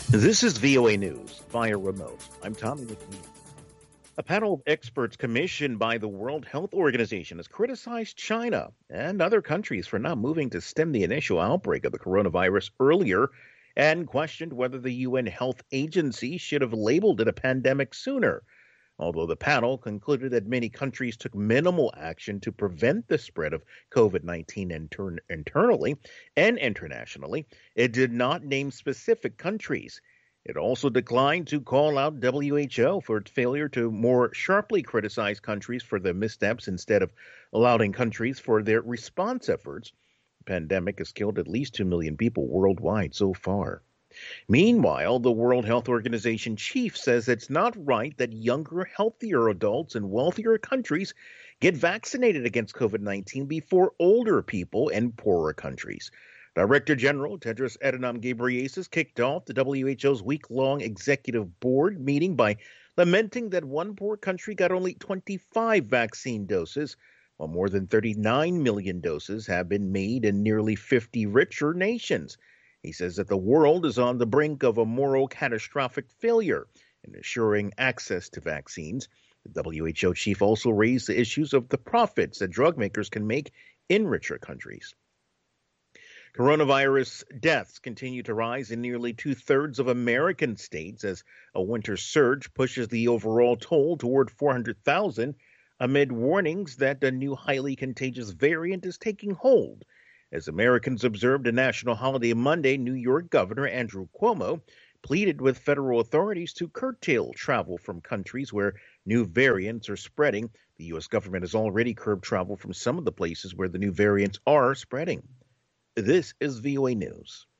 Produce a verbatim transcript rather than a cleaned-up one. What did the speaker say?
This is V O A News via remote. I'm Tommy McNeil. A panel of experts commissioned by the World Health Organization has criticized China and other countries for not moving to stem the initial outbreak of the coronavirus earlier and questioned whether the U N Health Agency should have labeled it a pandemic sooner. Although the panel concluded that many countries took minimal action to prevent the spread of COVID nineteen inter- internally and internationally, it did not name specific countries. It also declined to call out W H O for its failure to more sharply criticize countries for their missteps instead of allowing countries for their response efforts. The pandemic has killed at least two million people worldwide so far. Meanwhile, the World Health Organization chief says it's not right that younger, healthier adults in wealthier countries get vaccinated against COVID nineteen before older people in poorer countries. Director General Tedros Adhanom Ghebreyesus kicked off the W H O's week-long executive board meeting by lamenting that one poor country got only twenty-five vaccine doses, while more than thirty-nine million doses have been made in nearly fifty richer nations. He says that the world is on the brink of a moral catastrophic failure in assuring access to vaccines. The W H O chief also raised the issues of the profits that drug makers can make in richer countries. Coronavirus deaths continue to rise in nearly two-thirds of American states as a winter surge pushes the overall toll toward four hundred thousand amid warnings that a new highly contagious variant is taking hold. As Americans observed a national holiday Monday, New York Governor Andrew Cuomo pleaded with federal authorities to curtail travel from countries where new variants are spreading. The U S government has already curbed travel from some of the places where the new variants are spreading. This is V O A News.